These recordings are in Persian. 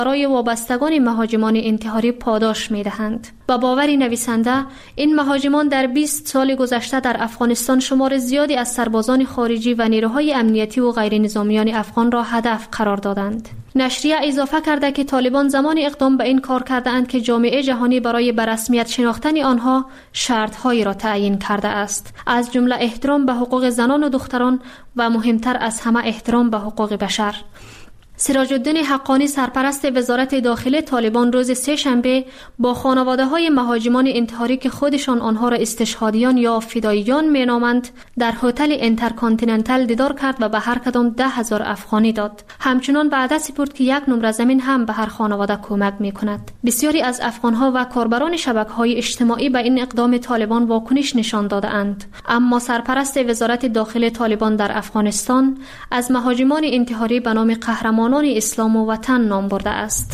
برای وابستگان مهاجمان انتحاری پاداش می‌دهند. با باور نویسنده، این مهاجمان در 20 سال گذشته در افغانستان شمار زیادی از سربازان خارجی و نیروهای امنیتی و غیر نظامیان افغان را هدف قرار دادند. نشریه اضافه کرده که طالبان زمان اقدام به این کار کردند که جامعه جهانی برای به رسمیت شناختن آنها شرط‌هایی را تعیین کرده است، از جمله احترام به حقوق زنان و دختران و مهمتر از همه احترام به حقوق بشر. سراج الدین حقانی سرپرست وزارت داخله طالبان روز سه‌شنبه با خانواده‌های مهاجمان انتحاری که خودشان آنها را استشهادیان یا فداییان مینامند در هتل اینترکانتیننتال دیدار کرد و به هر کدام 10,000 افغانی داد. همچنان وعده سپرد که 1 نمره زمین هم به هر خانواده کمک می‌کند. بسیاری از افغان‌ها و کاربران شبکه‌های اجتماعی به این اقدام طالبان واکنش نشان داده‌اند، اما سرپرست وزارت داخله طالبان در افغانستان از مهاجمان انتحاری به نام قهرمان اسلام و وطن نام برده است.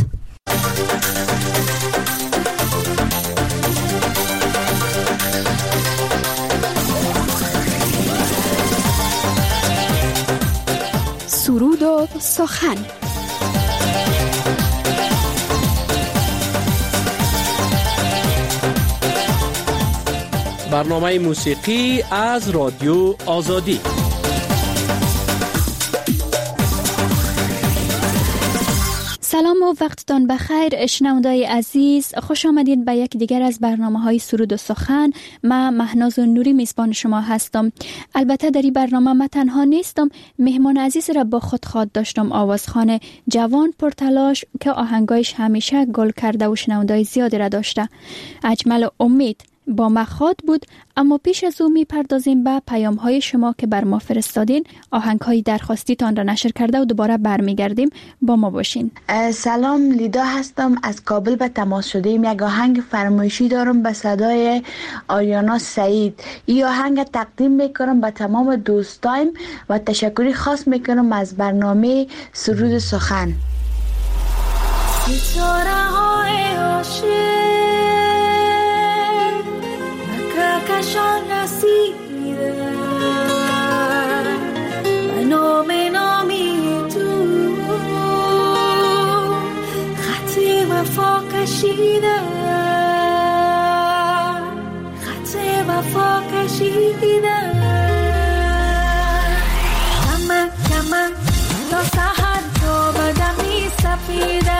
سرود و سخن. برنامه موسیقی از رادیو آزادی. سلام و وقتتان بخیر شنوندای عزیز، خوش آمدید به یک دیگر از برنامه‌های سرود و سخن. من مهناز نوری میزبان شما هستم. البته در این برنامه من تنها نیستم، مهمان عزیز را با خود خواد داشتم، آوازخوان جوان پرتلاش که آهنگایش همیشه گل کرده و شنوندای زیادی را داشته. اجمل امید با مخاط بود. اما پیش از او میپردازیم به پیام‌های شما که بر ما فرستادین. آهنگ‌های درخواستیتان را نشر کرده و دوباره برمیگردیم. با ما باشین. سلام، لیدا هستم، از کابل به تماس شدیم. یک آهنگ فرمایشی دارم به صدای آریانا سعید. این آهنگ تقدیم میکنم به تمام دوستایم و تشکری خاص میکنم از برنامه سرود سخن. ستاره‌های عاشق کشان رسیده به نامی تو، خط وفا کشیده، خط وفا کشیده. کمن کمن تا سحر تا بدمی سفیده،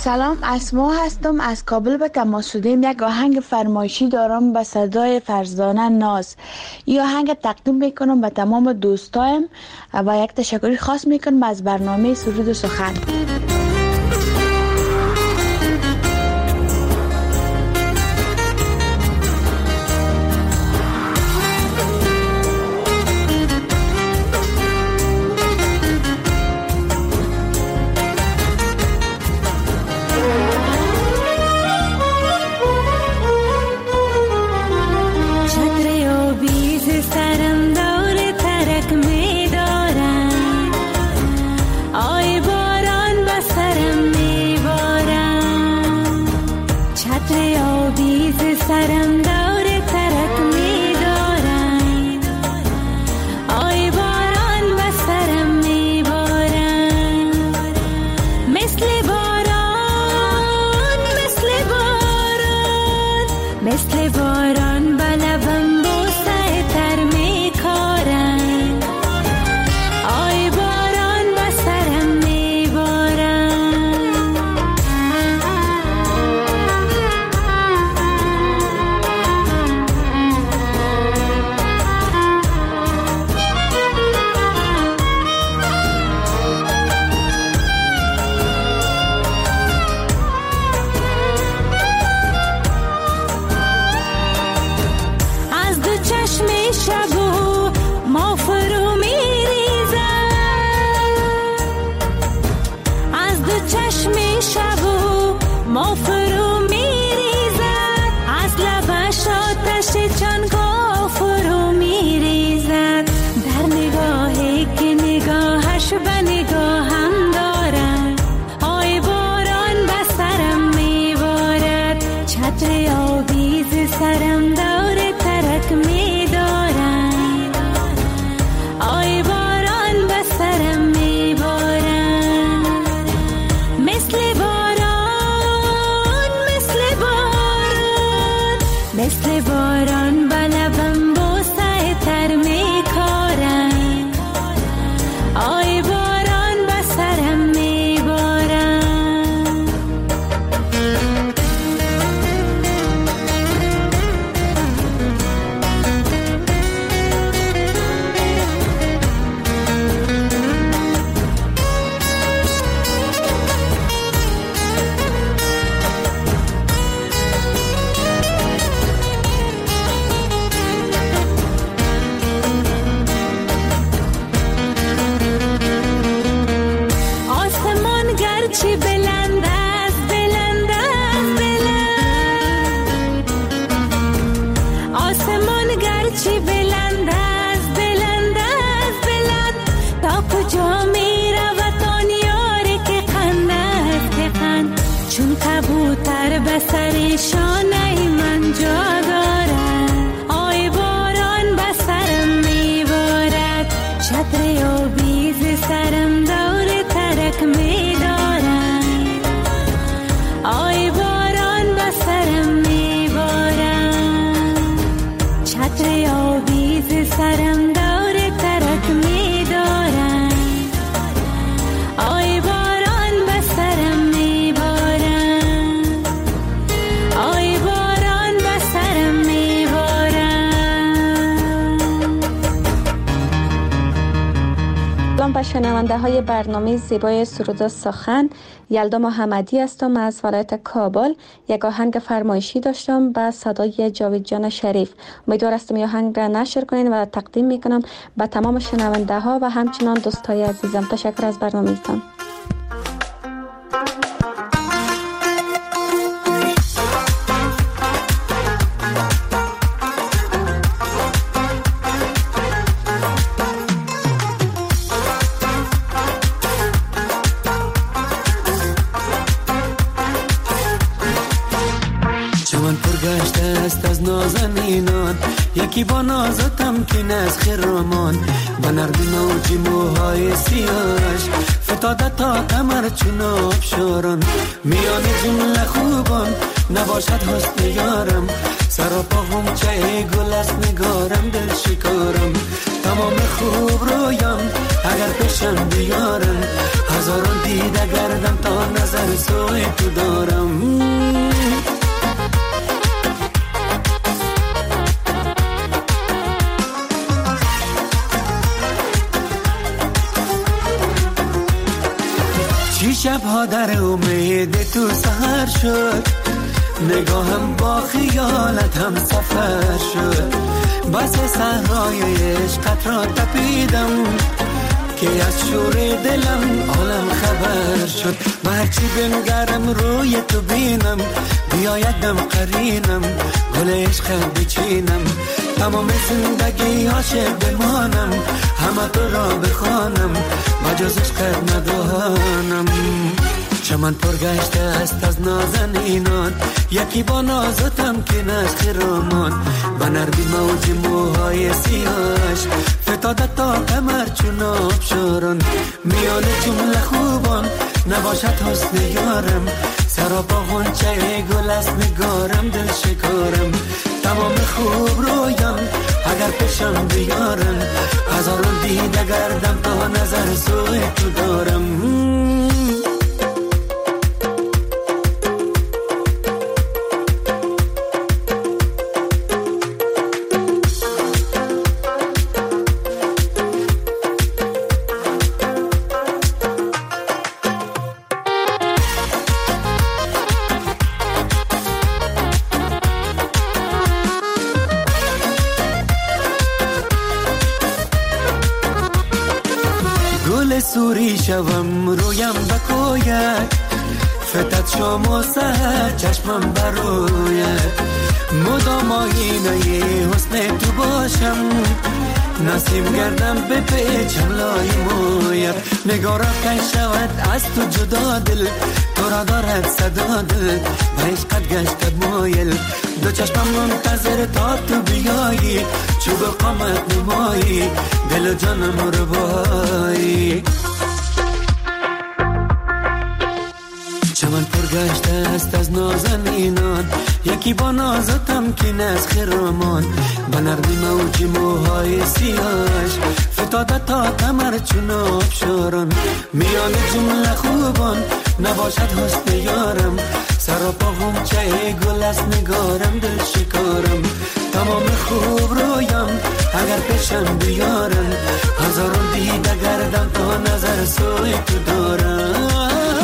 سلام، اسما هستم. از کابل به تماس شدیم. یک آهنگ فرمایشی دارم به صدای فرزانه ناز. این آهنگ تقدیم میکنم به تمام دوستایم و یک تشکری خاص میکنم از برنامه سرود و سخن. شنونده های برنامه زیبای سرود و سخن، یلدا محمدی هستم از ولایت کابل. یک آهنگ فرمایشی داشتم با صدای جاوید جان شریف. امیدوار هستم این آهنگ را نشر کنین و تقدیم میکنم به تمام شنونده ها و همچنان دوستای عزیزم. تشکر از برنامه‌تان. یکی با نازتم که از خرامان و نرمی موجی موهای سیاهش فتاده تا کمر چون آبشاران میان جمله خوبان نباشد حسن یارم سراپا هم چه گل از نگارم دل شکارم تمام خوب رویم اگر پیشم بیارم هزاران دیده گردم تا نظر سوی تو دارم. چی شبها در امید تو سهر شد، نگاهم با خیالت هم سفر شد. بس صحرای عشقت را تپیدم که از شور دلم عالم خبر شد. و هرچی بنگرم روی تو بینم، بیا یک دم قرینم گل عشقت بچینم. تمام زندگی عاشق بمانم، همه تو را بخوانم و جز عشقت ندانم. چمن پرگشته است از نازنینان، یکی با نازتم که نسخ رامان. و نرمی موج موهای سیاهش فتاده تا کمر چون آبشاران. میان جمله خوبان نباشد حسن یارم، سراپا غنچه گل است نگارم دل شکارم. تمام خوب رویان اگر پیشم بیارن، هزاران دیده گردم تا نظر سوی تو دارم. سوری شوم رویم بکوید، فتت شام و سهر چشمم بروید. مدام آینه حسن تو باشم، نسیم گردم به پیچم لای مویم. نگارم کن شود از تو جدا دل، تو را دارد صدا دل و عشقت گشتد مایل. دو چشمم منتظر تا تو بیایی، چوب قامت نمایی دل و جانم رو بایی. چمن پرگشته است از نازنینان، یکی با نازتم که نسخ رامان. به نرمی موج موهای سیاهش فتاده تا کمر چون آبشاران. میان جمله خوبان نباشد حسن یارم، سراپا غنچه گل است نگارم دل شکارم. تمام خوب رویم اگر پیشم بیارن، هزاران دیده گردم تا نظر سوی تو دارم.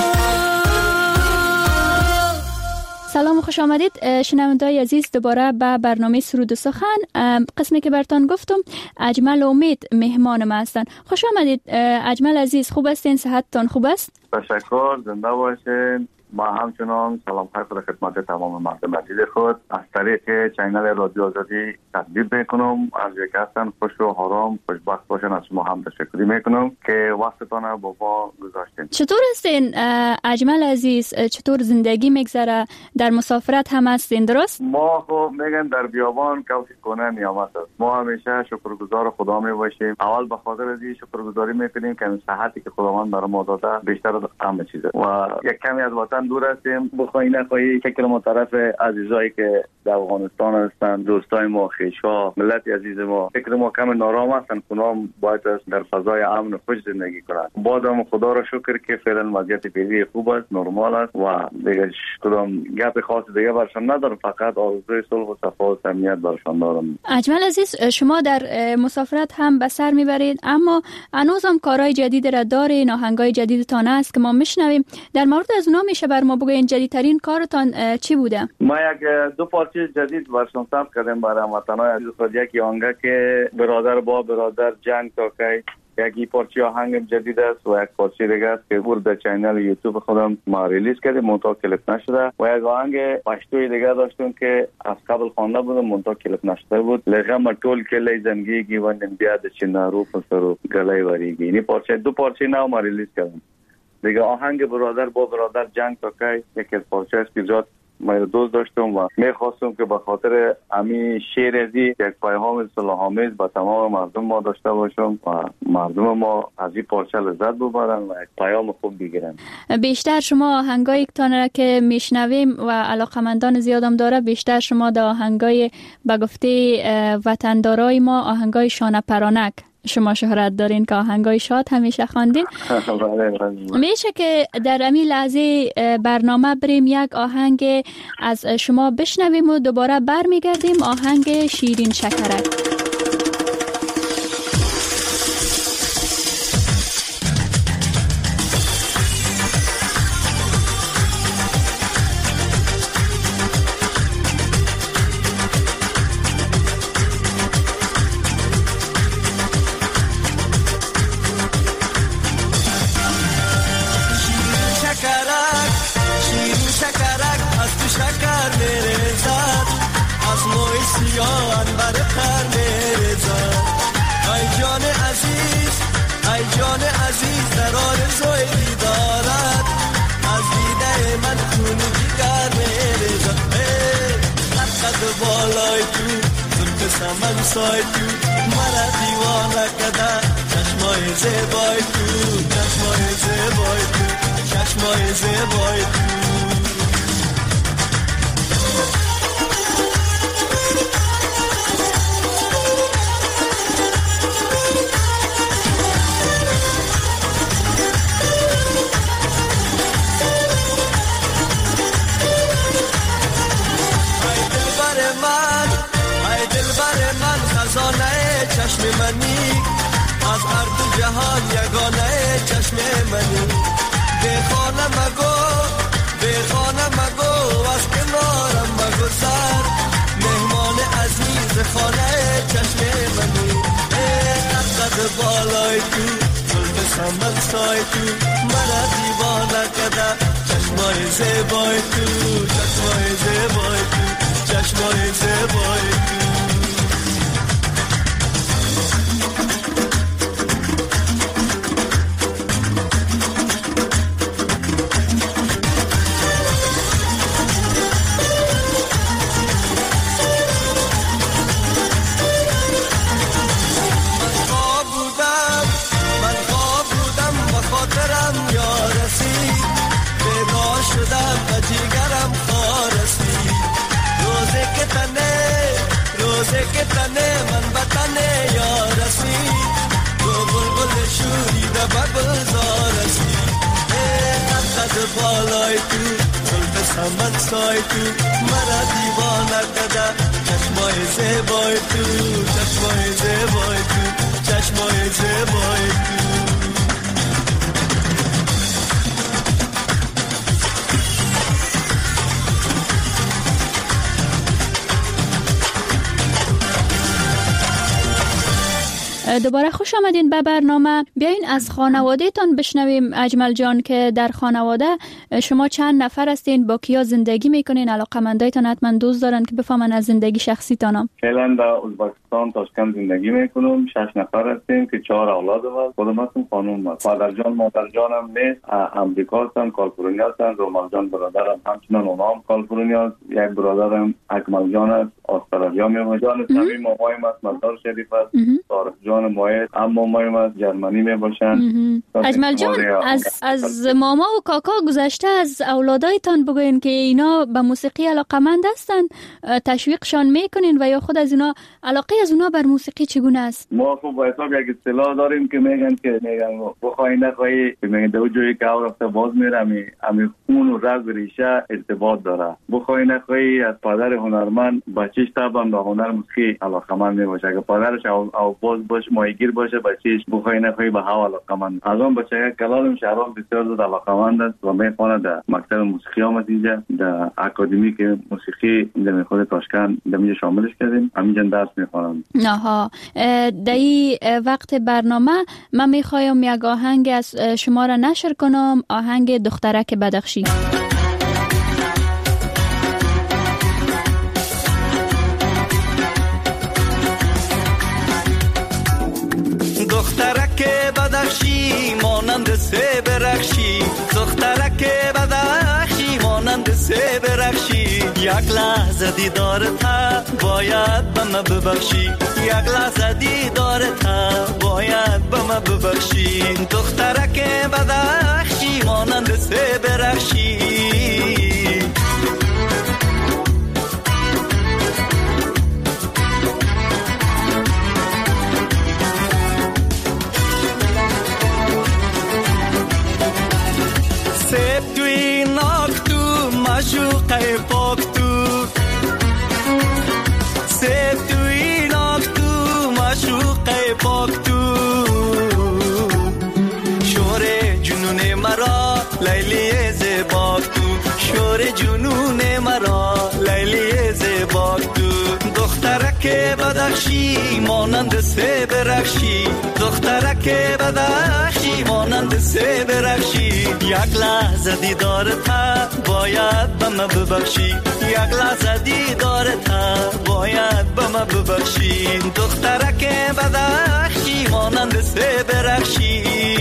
سلام و خوش آمدید شنونده‌های عزیز دوباره به برنامه سرود و سخن. قسمی که براتون گفتم اجمل امید مهمان ما هستن. خوش آمدید اجمل عزیز، خوب هستین؟ صحتتون خوب است؟ تشکر، زنده باشین. ما همچنان سلام خیر خدمت تمام مردم عزیز خود از طریق چینل رادیو آزادی تقدیم میکنم. از یک هستن خوش و آرام خوشبخت باشن. از شما هم تشکر میکنم که وقتتان با ما گذاشتین. چطور هستین اجمل عزیز؟ چطور زندگی میگذره؟ در مسافرت هم هستین درست؟ ما خب میگن در بیابان کوشش کنه نیامت است. ما همیشه شکرگزار خدا می باشیم. اول به خاطر از این شکرگزاری میکنیم که صحتی که خداوند برای ما داده بیشتر از همه چیزه و یک کمی از وطن دور هستیم. بخوای نخواهی فکر ما طرف عزیزایی که در افغانستان هستند، دوستای ما، خویشا، ملت عزیز ما، فکر ما کم نارام هستند. کنام باید در فضای امن و خوش زندگی کنند. بازم خدا را شکر که فعلا وضعیت فعلی خوب است، نرمال است و دیگه کدام گپ خاص دیگه برشان ندارم. فقط آرزوی صلح و صفا و امنیت برشان دارم. اجمل عزیز، شما در مسافرت هم به سر میبرید اما هنوزم کارهای جدید را دارین، آهنگای جدیدتان است که ما میشنویم. در مورد از اونها میشه بر ما بگوین جدیدترین کارتان چی بوده؟ ما یک دو پارچه جدید برشان ثبت کردیم برای وطنای عزیز خود. یکی آهنگ که برادر با برادر جنگ تا کی، یکی پارچه آهنگ جدید است و یک پارچه دیگه است که در چینل یوتیوب خودم ما ریلیز کردیم، منتها کلیپ نشده. و یک آهنگ پشتوی دیگه داشتیم که از قبل خوانده بودم منتها کلیپ نشده بود. لغم طول کلی زندگی و نمیاد چنارو پسرو گلای وریگی. این پارچه دو پارچه نو ما ریلیز کردیم. دیگه آهنگ برادر با برادر جنگ تا کی یک از پارچه است که زیاد ما دوست داشتم و میخواستم که به خاطر امی شعر ازی یک پیام صلح‌آمیز به تمام مردم ما داشته باشم و مردم ما از این پارچه لذت ببرن و یک پیام خوب بگیرن. بیشتر شما آهنگایی که که میشنویم و علاقمندان زیادم داره، بیشتر شما در آهنگای به گفته وطندارای ما آهنگای شانه پرانک شما شهرت دارین که آهنگای شاد همیشه خواندین. میشه که در همین لحظه برنامه بریم یک آهنگ از شما بشنویم و دوباره برمیگردیم. آهنگ شیرین شکرک. من سای تو مرا دیوانه کده چشمای زیبای تو چشمای زیبای تو چشمای زیبای تو چشم منی از هر دو جهان یگانه چشم منی به خانه مگو از کنارم مگذر مهمان عزیز خانه چشم منی قد بالای تو زلف سمن سای تو مرا دیوانه کده چشمای زیبای تو چشمای زیبای تو چشمای زیبای تو بالای تو زلف سمن سای تو مرا دیوانه کده چشمای زیبای تو چشمای زیبای تو چشمای زیبای تو دوباره خوش آمدین به برنامه. بیاین از خانواده تان بشنویم اجمل جان، که در خانواده شما چند نفر هستین، با کیا زندگی میکنین؟ علاقمندایتان حتما دوست دارن که بفهمن از زندگی شخصی تانم. فعلا در ازبکستان تاشکند زندگی میکنم. 6 نفر هستیم که 4 اولاد هست. خودم هستم، خانم هست. پدر جان مادر جانم نیست، امریکا هستن، کالیفرنیا هستن. رومال جان برادرم همچنان اونام کالیفرنیا است. یک برادرم اکمل جان است، استرالیا میمونه. جان سمی مامایم است، مزار شریف است. طارق جان مایه اما مایم است، جرمنی میباشن. اجمل جان از ماما و کاکا گذشته از اولادایتان بگوین که اینا به موسیقی علاقمند هستن، تشویقشان میکنین و یا خود از اینا علاقه از اونا بر موسیقی چگونه است؟ ما خب با حساب یک اصطلاح داریم که میگن بخوای نخوای، میگن دو جایی که او رفته باز میره، امی خون و رگ ریشه ارتباط داره. بخوای نخوای از پدر هنرمند بچه‌ش طبعا به هنر موسیقی علاقمند میباشه. اگه پدرش او باز باشه، ماهیگیر باشه، بچه‌ش بخوای نخوای به هوا علاقمند. از اون بچه کلالم شهرام بسیار زیاد علاقمند است و میخونه در مکتب موسیقی آمد اینجا، در اکادمی که موسیقی در خود تاشکند در شاملش کردیم، همینجا درس میخونم. آها، در این وقت برنامه من میخوایم یک آهنگ از شما را نشر کنم، آهنگ دخترک بدخشی. دخترک بدخشی مانند سه برخشی، دخترک بدخشی مانند سه برخشی، یک لحظه دیدارت باید به من ببخشی، یک لحظه دیدارت باید به من ببخشی. دخترک بدخشی مانند سه برخشی، سیب تو ایناک تو مشوق پاک تو شور جنون مرا لیلی زیباک تو شور جنون مرا لیلی زیباک تو دخترک بدخشی مانند سیب رخشی دخترک بدخشی مانند سیب رخشی یک لحظه دیدارت باید به من ببخشی یک لحظه دیدارت باید به من ببخشی دخترک بدخشی مانند سیب رخشی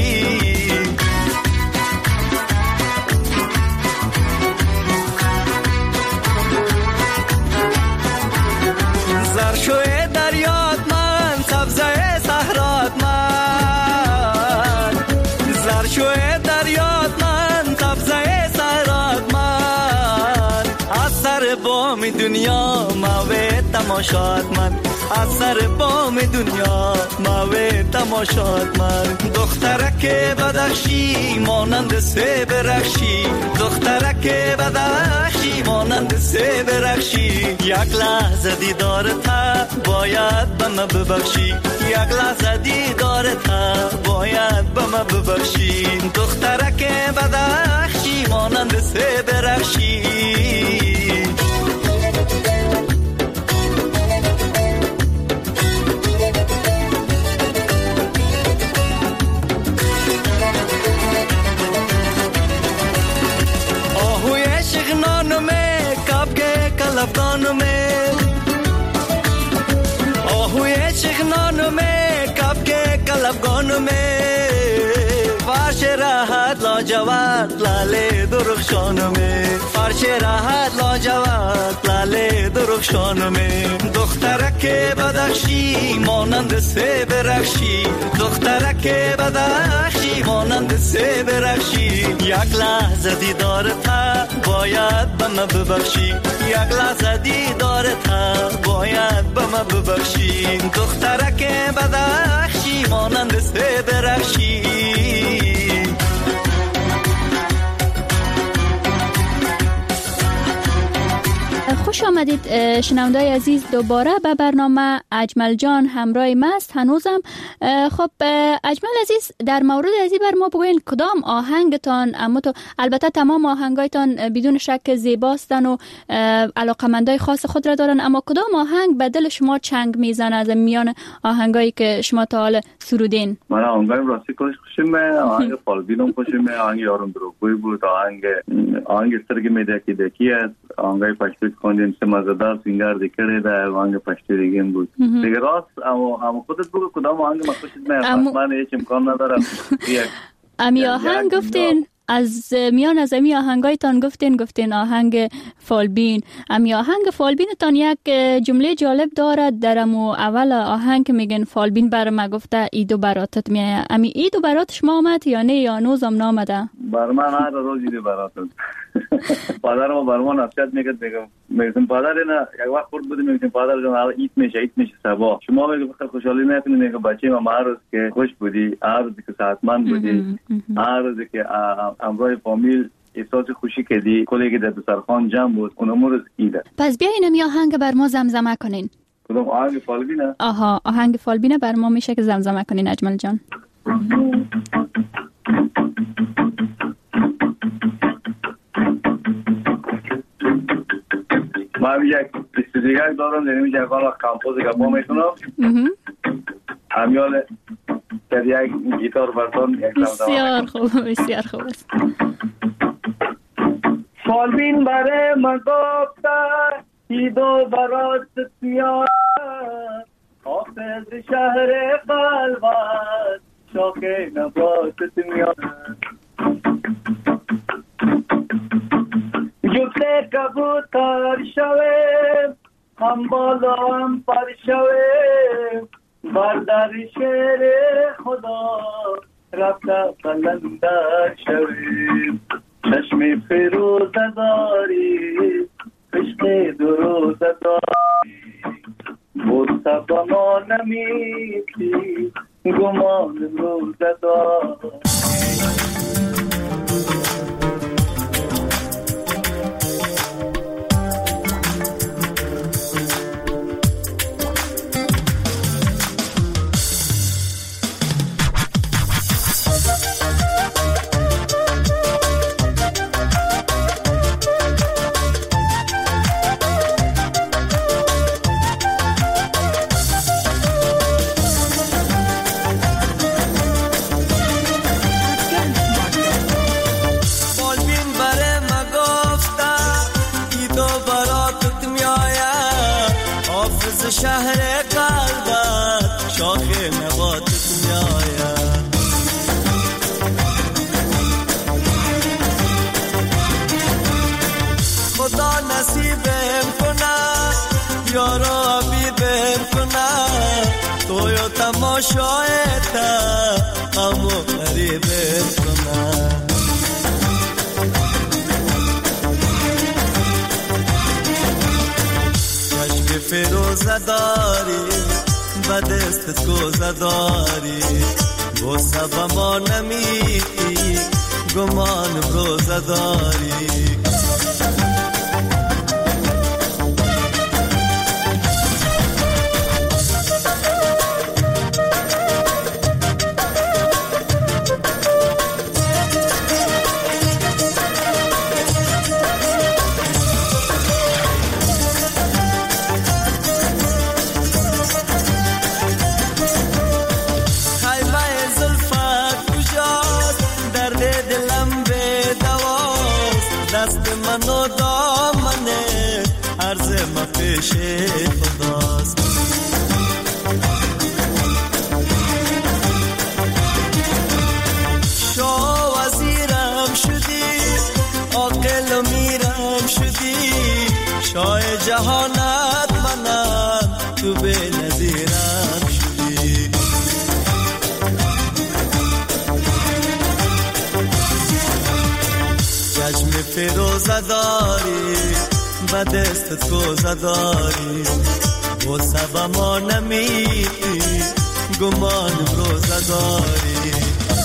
زرشوی دریات من سبزه صحرات من زرشوی دریات من سبزه صحرات من از سر بام دنیا موی تماشات من از سر بام دنیا موی تماشات من دخترک بدخشی مانند سیب رخشی دخترک بدخشی مانند سیب رخشی یک لحظه دیدارت باید به من ببخشی یک لحظه دیدارت باید به من ببخشی دخترک بدخشی مانند سیب رخشی آهوی چغنانو میں کب کے کلبگانو میں فرش راحت لاجواد لالے درخشانو میں فرش راحت لاجواد لالے درخشانو میں دخترک بدخشی مانند سیب رخشی دخترک بدخشی مانند سیب رخشی یک لحظه دیدارت باید به من ببخشی یک لحظه دیدارت باید به من ببخشی دخترک بدخشی مانند سیب رخشی خوش آمدید شنوندای عزیز دوباره به برنامه اجمل جان همراه ماست هنوزم. خب اجمل عزیز در مورد ازی بر ما بگوین کدام آهنگتان البته تمام آهنگایتان بدون شک زیباستن و علاقمندای خاص خود را دارن، اما کدام آهنگ به دل شما چنگ میزنه از میان آهنگایی که شما تا حال سرودین؟ من آهنگای راستی خوشمه، آهنگ فالبینم خوشمه، آهنگ یارم دروغگوی بود، آهنگ سترگی میده که دکی است، آهنگای پشتوی خوندیم سه مزدار سینگر دیکره ده آهنگ پشتوی دیگه بود دیگه راست. اما خودت بگو کدام آهنگ من خوشت میاد؟ من هیچ امکان ندارم. امی آهنگ گفتین از میان از امی آهنگایتان گفتین آهنگ فالبین. امی آهنگ فالبینتان یک جمله جالب دارد در امو اول آهنگ که میگن فالبین بر ما گفته ایدو براتت میایه. امی ایدو برات شما آمد یا نه یا نوزم نامده؟ بر من هر روز ایدو براتت. پادرم بر ما نصیحت میکرد، میگم پادر نه یک وقت خورد بودیم میگم پادر جان حالا ایت میشه صبح شما میگه بخیر خوشحالی نکنید، میگه بچه ما هر روز که خوش بودی، هر روز که صحتمند بودی، هر روز که همراه فامیل احساس خوشی کردی، کلی که در دسترخوان جمع بود، اون امروز ایده. پس بیاین می آهنگ بر ما زمزمه کنین. کدوم آهنگ فالبینه؟ آها آهنگ فالبینه بر ما میشه که زمزمه کنین اجمل جان. من یک استودیوگاه دارم، یعنی میشه اقلا کمپوز گپا میکنم. همیال در یک گیتار برتون یک بسیار خوب بسیار خوب است. فالبین بره من گفته ایدو برات میاد، حافظ شهر قلبت شاکه نباتت میاد، جفته کبوتر شوه هم بالا هم پر شوه، بردر شعر خدا رفته قلندر شوه، چشم فیروزه داری عشق دروزه داری، بوسه با ما نمیتی گمان روزه داری. ز شهر قلبت شاخ نباتت میآید. خدا نصیبم کنه یارا بیبم کنه تو یا تماشایت همو قریبم کنه. چشم فیروزه داری به دستت گوزه داری غصه به ما نمیدی گمان روزه داری. منو دامنه عرض ما پیش خداست. شاه وزیرم شدی عاقل و میرم شدی شاه جهانت منم تو به نظیرم شدی. چشم فیروزه داری به دستت گوزه داری غصه به ما نمیدی گمان روزه داری.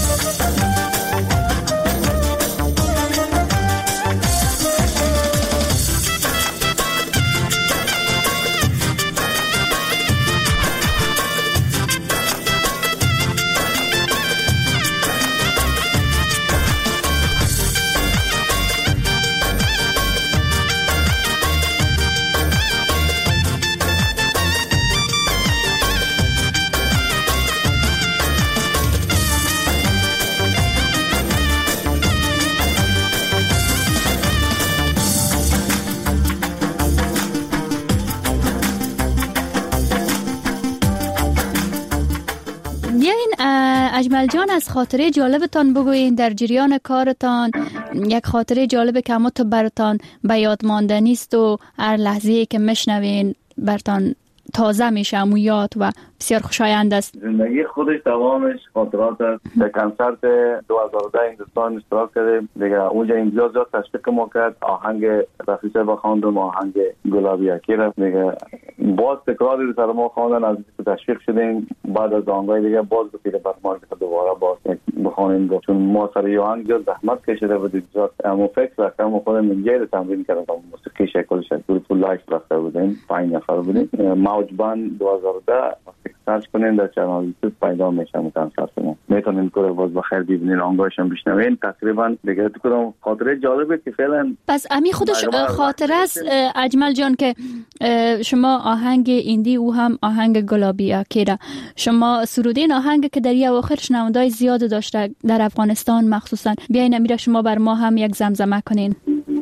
اجمل جان از خاطره جالبتان بگوین در جریان کارتان. یک خاطره جالب که همه برتان به یاد ماندنی است و هر لحظه‌ای که میشنوین برتان تازه میشه و یاد و بسیار خوشایند است. زندگی خودش دوامش خاطرات است. در کنسرت 2010 هندوستان اشتراک کردیم دیگه. اونجا امتیاز زیاد تشویق ما کرد. آهنگ رفیسه با خواندم، آهنگ گلابی اکی رفت دیگه. باز تکراری رو سر ما خواندن، از تشویق شدیم. بعد از آهنگای دیگه باز گفتید بعد ما که دوباره باز بخونیم، چون ما سر یه آهنگ زیاد زحمت کشیده بودیم. زیاد اما فکر کردم خودم منجر تمرین کردم. موسیقی شکل تو لایف رفته بودیم، 5 نفر بودیم. موج بند 2010 سرچ کنین در چنل یوتیوب پیدا میشه کنسرت ما. میتونین کور باز بخیر ببینین، آهنگاش هم بشنوین. تقریبا دیگه تو کدام خاطره جالبه که فعلا پس امی خودش خاطره است اجمل جان که شما آهنگ ایندی او هم آهنگ گلابی اکیرا شما سرودین آهنگ که در اواخر شنوندای زیاد داشته در افغانستان مخصوصا. بیاین امیره شما بر ما هم یک زمزمه کنین.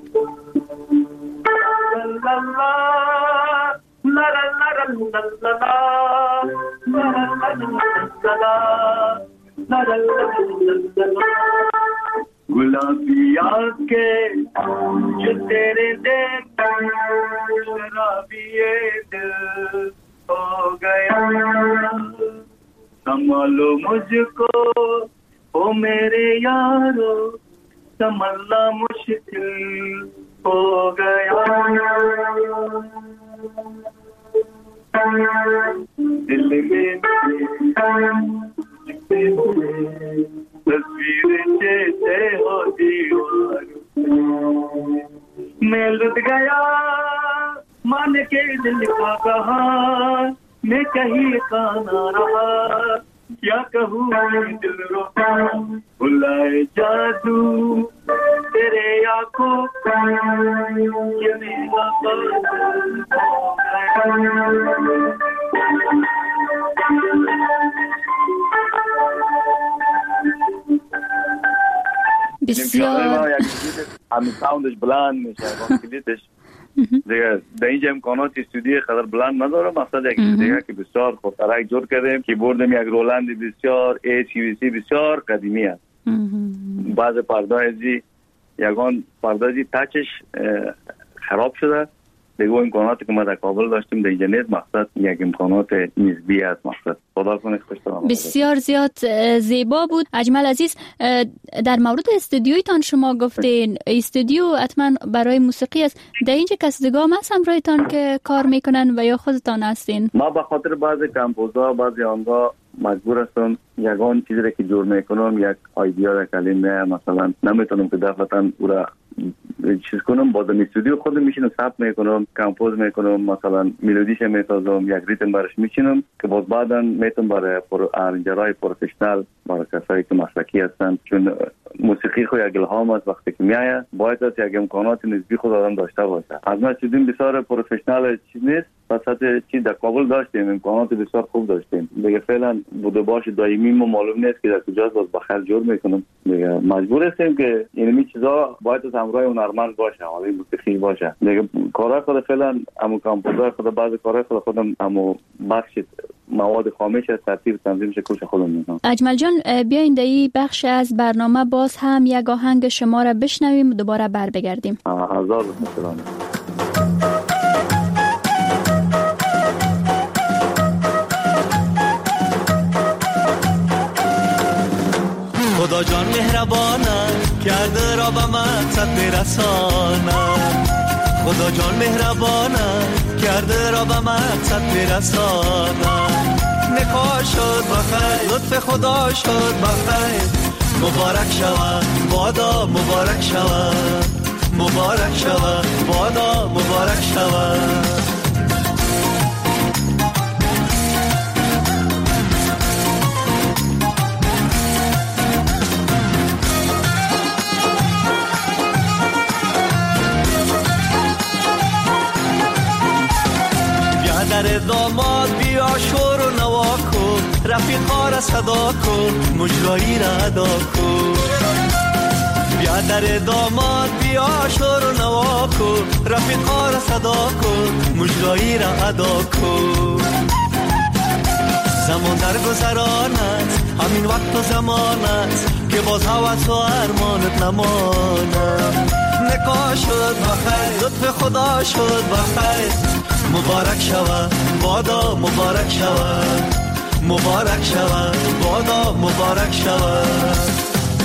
गुलाबी आंखें जो तेरे देख शराबी दिल हो गया संभालो मुझको ओ मेरे यारो संभालना मुश्किल हो गया दिल में तस्वीरें जैसे हो दीवार मैं लुट गया मान के दिल का कहा मैं कहीं का ना रहा क्या कहूँ दिल रोका बुलाए जादू तेरे आंखों का ये मेरा بسیار همین ساوندش بلند میشه با کلیدش دیگه در اینجا امکانات استودیوی قدر بلند نداره. مقصد یک استودیویی که بسیار خوبترک جور کردیم. کیبوردم یک رولند بسیار HVC بسیار قدیمی است. بعض پرده ازی یگان پرده ازی تچش خراب شده. دیگه امکاناتی که ما در کابل داشتیم در اینجا نیست. مقصد یک امکانات نسبی است. مقصد خدا کنه خوش دارم. بسیار زیاد زیبا بود. اجمل عزیز، در مورد استودیویتان شما گفتین استودیو حتما برای موسیقی است. در اینجا کسی دیگه هم هست همراهتان که کار میکنن و یا خودتان هستین؟ ما به خاطر بعضی کمپوزها بعضی آنها مجبور هستم یگان چیزی را که جور میکنم یک آیدیا را کلمه مثلا نمیتونم که دفعتا او را چیز کنم. با در استودیو خودم میشینم ثبت میکنم، کمپوز میکنم، مثلا ملودیش میسازم، یک ریتم برش میچینم که باز بعدا میتونم برای ارنجرهای پروفشنال برای کسایی که مسلکی هستن. چون موسیقی خو یک الهام است. وقتی که میایه باید از یک امکانات نسبی خود آدم داشته باشه. از ما چیزیم بسیار پروفشنال چیز نیست. پس حتی چیز در کابل داشتیم، امکانات بسیار خوب داشتیم. دیگه فعلا بوده باشه دائمی ما معلوم نیست که در کجاست. باز بخیر جور میکنم. دیگه مجبور هستیم که اینمی چیزا باید از همراه هنرمند باشه، حالا موسیقی باشه. دیگه کارا خود فعلا همون کمپوزر خود بعضی کارا خودم همون بخش مواد خامش ترتیب تنظیم شکلش خودم میکنم. اجمل جان، بیاین در این بخش از برنامه باز هم یک آهنگ شما را بشنویم و دوباره بر بگردیم. هزار مثلا خدا جان مهربانه کرده را به مقصد برسانه. خدا جان مهربانه کرده را به مقصد برسانه. نکاح شد بخیر، لطف خدا شد بخیر. مبارک شود بادا مبارک شود، مبارک شود بادا مبارک شود. در داماد بیا شور و نوا کن، رفیقا را صدا کن، مجرایی را ادا کن. بیا در داماد بیا شور و نوا کن، رفیقا را صدا کن، مجرایی را ادا کن. زمان در گذران است، همین وقت و زمان است که باز هوس و ارمانت نماند. نکاح شد بخیر، لطف خدا شد بخیر. مبارک شود بادا مبارک شود، مبارک شود بادا مبارک شود.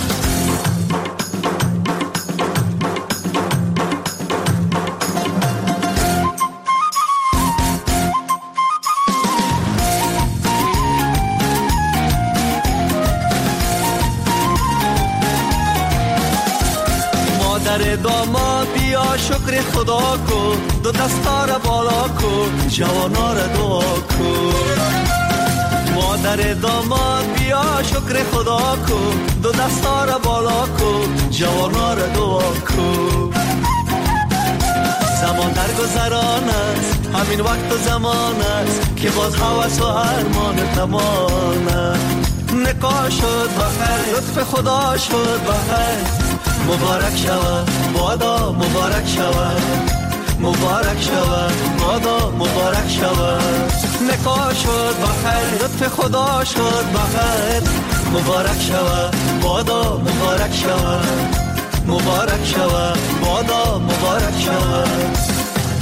مادر داماد بیا شکر خدا کن، دو دستا را بالا کن، جوانا را دعا کن. مادر داماد بیا شکر خدا کن، دو دستا را بالا کن، جوانا را دعا کن. زمان در گذران است، همین وقت و زمان است که باز هوس و ارمان تمام. نکاح شد بخیر، لطف خدا شد بخیر. مبارک شود بادا مبارک شود، مبارک شود بادا مبارک شود. نکاح شد بخیر، لطف خدا شد بخیر. مبارک شود بادا مبارک شود، مبارک شود بادا مبارک شود.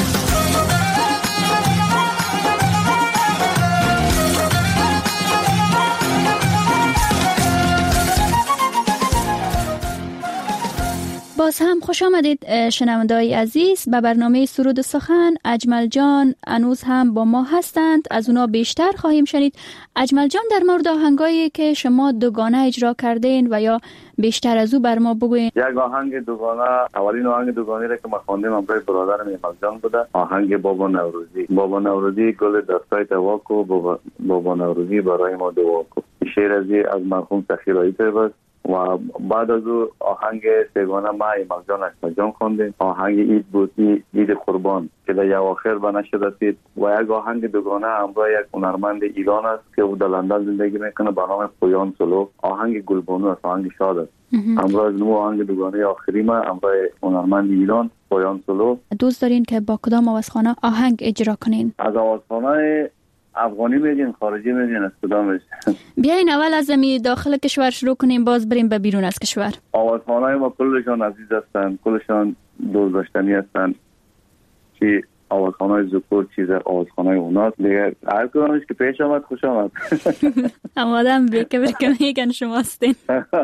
باز هم خوش آمدید شنونده‌های عزیز به برنامه سرود سخن. اجمل جان هنوز هم با ما هستند، از اونا بیشتر خواهیم شنید. اجمل جان، در مورد آهنگایی که شما دوگانه اجرا کردین و یا بیشتر از او بر ما بگوین. یک آهنگ دوگانه، اولین آهنگ دوگانه را که ما خواندیم همراه برادرم احمد جان بوده، آهنگ بابا نوروزی. بابا نوروزی گل دستای تواکو، بابا نوروزی برای ما دعا کو. شعر از مرحوم سخی رایی است. و بعد از او آهنگ سگانه ما ایمک جان اکبر جان خواندیم. آهنگ اید بود، اید قربان که در اواخر به نشر رسید و یک آهنگ دوگانه همراه یک هنرمند ایران است که او در لندن زندگی میکنه به نام پویان سولو. آهنگ گلبانو است، آهنگ شاد است. همراه از نو آهنگ دوگانه آخری ما همراه هنرمند ایران پویان سولو. دوست دارین که با کدام آوازخانه آهنگ اجرا کنین؟ از آوازخانه افغانی میگین، خارجی میگین، از کدامش؟ بیاین اول از داخل کشور شروع کنیم باز بریم به بیرون از کشور. آوازخانه ما کلشان عزیز هستند، کلشان دوست داشتنی هستند. چی آوازخانه زکور چیز آوازخانه اوناست دیگه، هر کدامش که پیش آمد خوش آمد. آمادم بیکبر که میگن شما هستین.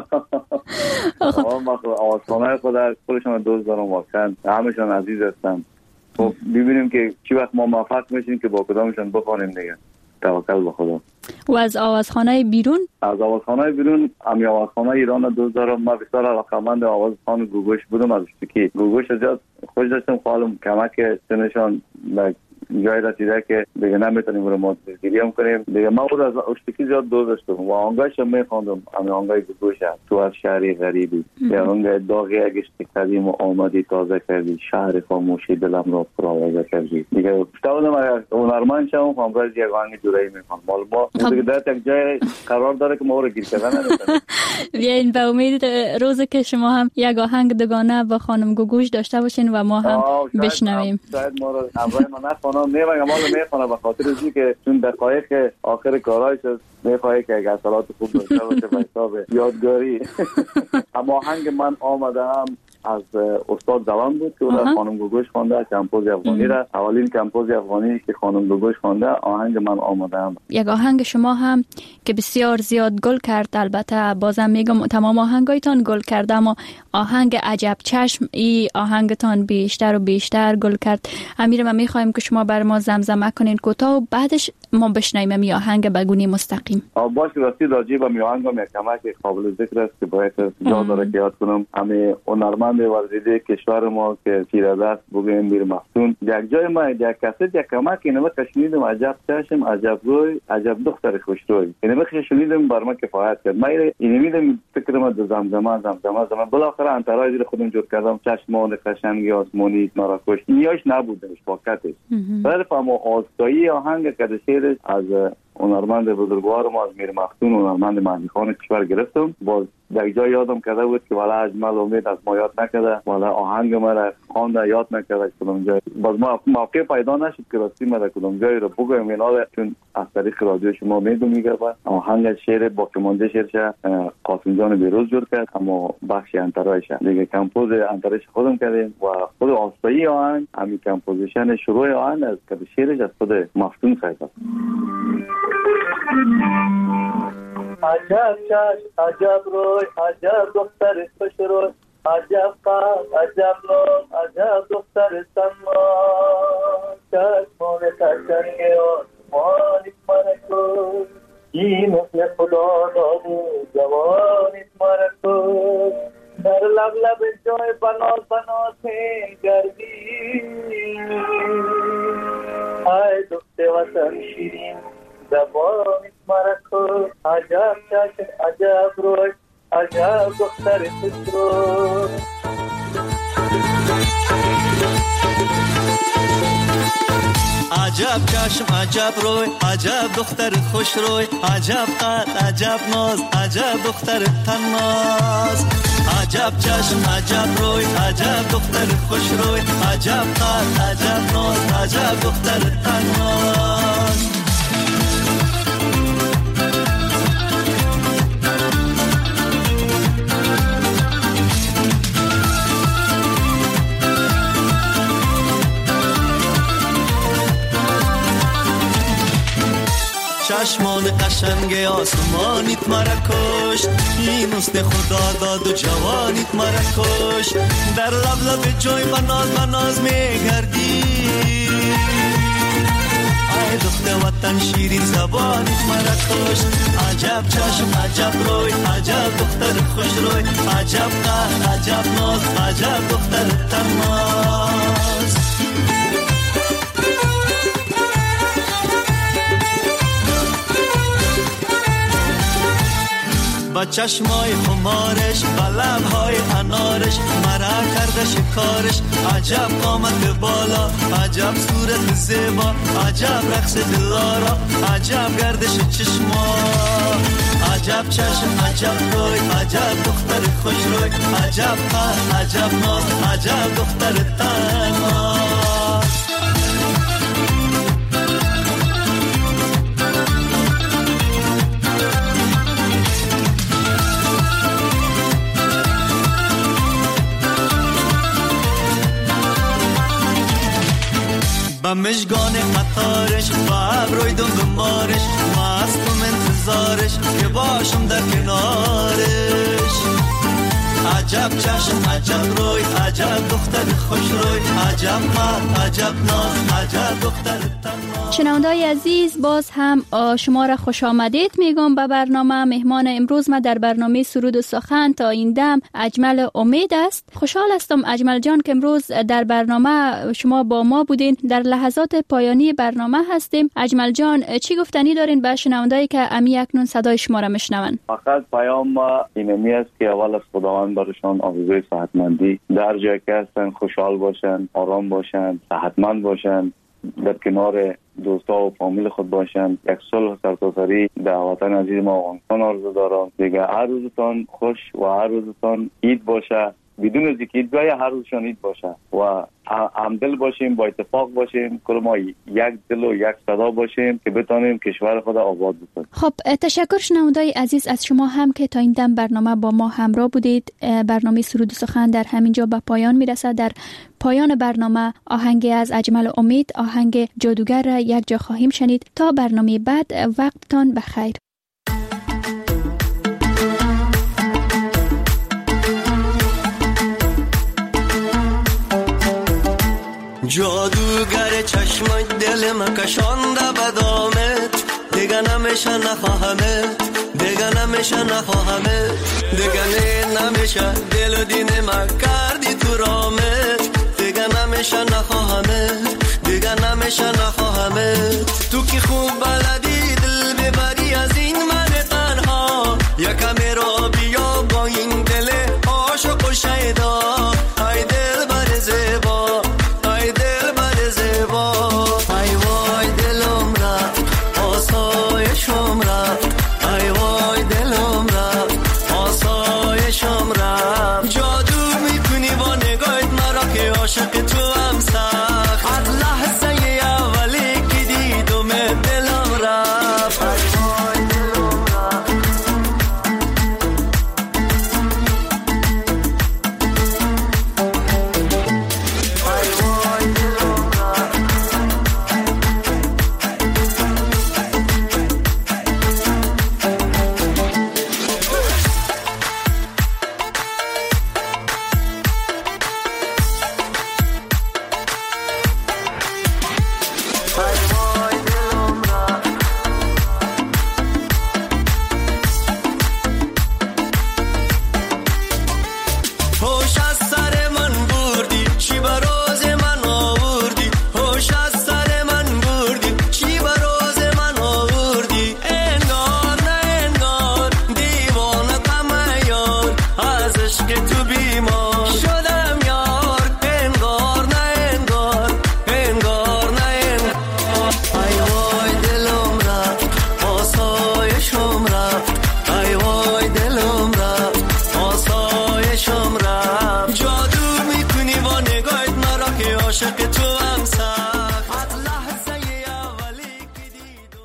آوازخانه خود کلشان دوست دارم، واقعا همشان عزیز هستند. خب ببینیم که چی وقت ما موفق میشیم که با کدامشان بخوانیم دیگه. توکل به خدا. و از آوازخانه بیرون؟ از آوازخانه بیرون امی آوازخانه ایران دوست دارم. ما بسیار علاقه‌مند آوازخانه گوگوش بودم. از که گوگوش زیاد خوش داشتم، خالم کمک سنشان جای رسیده که دیگه نمیتونیم رو ما گیری هم کنیم دیگه. ما بود از اشتکی زیاد دوست داشتم و آنگاهش هم میخواندم. امی آنگاه گوگوش تو از شهری غریبی یا آنگاه داغی اگشت قدیم و آمدی تازه کردی، شهر خاموشی دلم را پرآوازه کردی دیگه. گفتم اگر هنرمند شم آنگاه یک آهنگ جورایی میخوام. مال ما دیگه در یک جای قرار داره که ما رو گیر کردن نمیتونیم. بیاین به امید روزی که شما هم یک آهنگ دوگانه با خانم گوگوش داشته باشین و ما هم بشنویم. شاید ما رو همراه ما نخوانم میگم مال میخوانه به خاطر اینکه که چون دقایق آخر کارایش میخواد که اگر اصالات خوب داشته باشه به حساب یادگاری. اما آهنگ من آمدم از استاد زبان بود که اون خانم گوگوش خوانده، کمپوز افغانی را. اولین کمپوز افغانی که خانم گوگوش خوانده آهنگ من آمدم. یک آهنگ شما هم که بسیار زیاد گل کرد، البته بازم میگم تمام آهنگایتان گل کرده، اما آهنگ عجب چشم ای آهنگتان بیشتر و بیشتر گل کرد. امیر ما میخوایم که شما بر ما زمزمه کنین کوتاه و بعدش ما بشنویم می آهنگ بگونی مستقیم. باشه راستی راجع به می آهنگ می کمک قابل ذکر است که باید جا داره که یاد کنم. همه هنرمند ورزیده کشور ما که تیره‌دست بگیم میر مفتون یک جای ما یک کسی یک کمک اینو کشیدم عجب چشم عجب روی عجب دختر خوش روی اینو کشیدم بر ما کفایت کرد. من اینو میدم فکرم زمزمه بالاخره انترای دیر خودم جور کردم. چشمان قشنگی آسمانی مراکش نیاش نبودش واقعتش. ولی فهم آسایی آهنگ که از هنرمند بزرگوار ما از میر مفتون هنرمند مهدی خان کشور گرفتم. باز در جای یادم کرده بود که والا اجمل امید از ما یاد نکرده، والا آهنگ ما را خوانده یاد نکرده کدوم جای. باز ما موقع پیدا نشد که راستی ما را کدوم جای رو بگویم اینا، چون از طریق رادیو شما میگه آهنگ شعر با کمانده شعرش قاسم جان بیروز جور کرد، اما بخش انترایش دیگه کمپوز انترایش خودم کردیم و خود آستایی آهنگ همین کمپوزیشن شروع آهنگ از که شعرش از خود مفتون ساخته. عجب چشم عجب روی عجب دختر خوش روی عجب قلب عجب لون عجب دختر سمان چشمان قشنگ آسمانیت مرکوز این مثل خدا دادو جوانیت مرکوز در لب لب جای بناز گردی ای دختر وطن شیرین زبانیت مرکوز عجب چشم عجب روی عجب دختر خوش روی عجب چشم عجب روی عجب دختر خوش روی عجب قد عجب ناز عجب دختر تناز عجب چشم عجب روی عجب دختر خوش روی عجب قد عجب ناز عجب دختر تناز چشمان قشنگ آسمانیت مرا کشت این حسن خدا داد و جوانیت مرا کشت در لب لب جوی بناز میگردی ای دختر وطن شیرین زبانیت مرا کشت عجب چشم عجب روی عجب دختر خوش روی عجب قهر عجب ناز عجب دختر تناز با چشمای خمارش، با لبهای انارش مرا کرده شکارش. عجب قامت بالا، عجب صورت زیبا، عجب رقص دلارا، عجب گردش چشما، عجب چشم، عجب روی، عجب دختر خوش روی، عجب قد، عجب ناز، عجب دختر تنها. با مشگان قطارش، با ابروی دنبمارش، مستم انتظارش که باشم در کنارش. عجب چشم، عجب روی، عجب دختر خوش روی، عجب قد، عجب ناز، عجب دختر تنها. شنونده‌های عزیز، باز هم شما را خوش آمدید میگم به برنامه. مهمان امروز ما در برنامه سرود و سخن تا این دم اجمل امید است. خوشحال هستم اجمل جان که امروز در برنامه شما با ما بودین. در لحظات پایانی برنامه هستیم. اجمل جان، چی گفتنی دارین به شنوندهایی که امی اکنون صدای شما را میشنون؟ فقط پیام اینمی است که اول از خداوند برشان آرزوی صحتمندی، در جایی که هستن خوشحال باشن، آرام باشن، صحتمند باشن، در کنار دوستا و فامیل خود باشند. یک صلح سرتاسری در وطن عزیز ما افغانستان آرزو دارم. دیگه هر روزتان خوش و هر روزتان عید باشه، بدون از اینکه عید بیاید هر روزشان عید باشه و همدل باشیم، با اتفاق باشیم، کل ما یک دل و یک صدا باشیم که بتانیم کشور خود آباد بکنیم. خب تشکر شنونده‌های عزیز از شما هم که تا این دم برنامه با ما همراه بودید. برنامه سرود و سخن در همینجا به پایان میرسد. در پایان برنامه آهنگی از اجمل امید، آهنگ جادوگر را یک جا خواهیم شنید. تا برنامه بعد، وقتتان بخیر. جادوگر چشمت دل من کشانده به دامت، دیگه نمیشه نخواهمت، دیگه نمیشه نخواهمت، دیگه نمیشه دل و دین من کردی تو رامت، دیگه نمیشه نخواهمت، دیگه نمیشه نخواهمت. تو که خوب بلدی